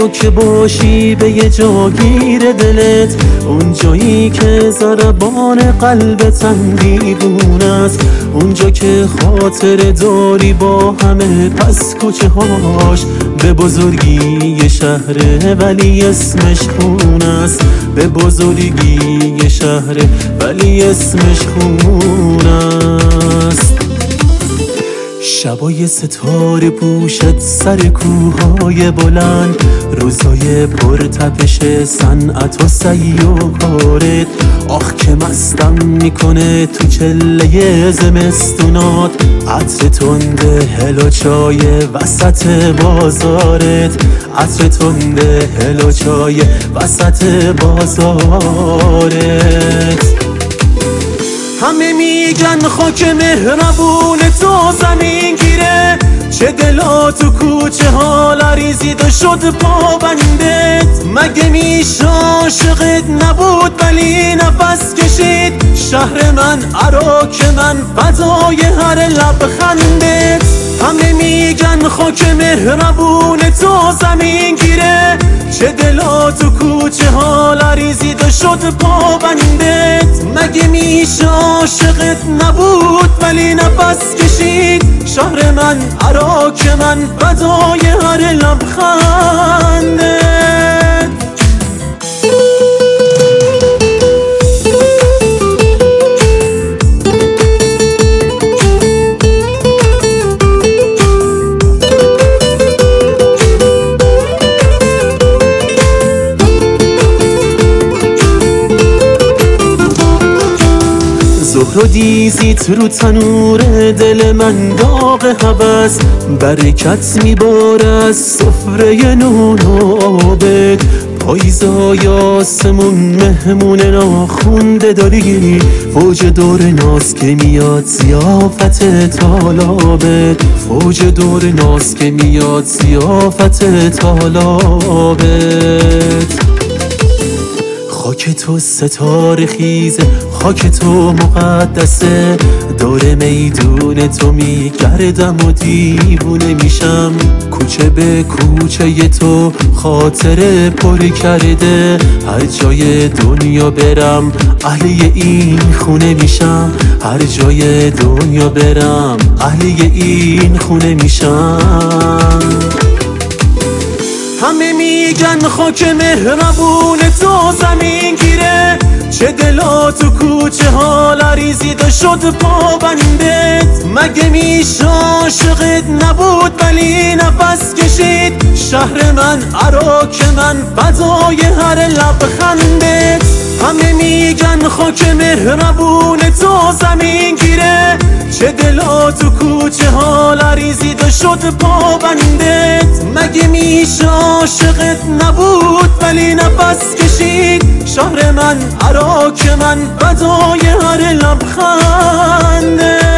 که باشی به یه جاگیر دلت، اون جایی که ضربان قلبتم دیوونه است، اونجا که خاطر داری با همه پس کوچه هاش، به بزرگی یه شهره ولی اسمش خونه است، به بزرگی یه شهره ولی اسمش خونه است. شبای ستاره پوشت سر کوههای بلند، روزای پرتپش صنعت و سعی و کارت، آخ که مستم میکنه تو چله زمستونات، عطر تنده هل و چای وسط بازارت، عطر تنده هل و چای وسط بازارت. همه میگن خاک مهربون تو زمین گیره، چه دلا تو کوچه ها لریزید شد پابندت، مگه میشه عاشقت نبود ولی نفس کشید، شهر من عراق من فدای هر لبخندت. همه میگن خاک مهربون تو زمین گیره، چه دلا تو کوچه ها لریزید شد پابندت، مگه میشه عاشقت نبود ولی نفس کشید، شهر من عراق من فدای هر لبخندت. زهر و دیزیت رو تنور دل من داغ هوس، برکت میباره از سفره نون و آبت، پاییزای آسمون مهمون ناخونده داری، فوج دور ناز که میاد ضیافت طالابت، فوج دور ناز که میاد ضیافت طالابت. خاک تو ستاره خیزه، خاک تو مقدسه، دور میدون تو میگردم و دیوونه میشم، کوچه به کوچه تو خاطره پر کرده، هر جای دنیا برم اهل این خونه میشم، هر جای دنیا برم اهل این خونه میشم. همه میگن خاک مهربون تو زمین گیره، چه دلا تو کوچه ها لریزید شد پابندت، مگه میشه عاشقت نبود ولی نفس کشید، شهر من عراق من فدای هر لبخندت. همه میگن خاک مهربون تو زمین گیره، چه دلا تو کوچه ها لریزید شد پابندت، مگه میشه عاشقت نبود ولی نفس کشید، شهر من عراق من فدای هر لبخندت.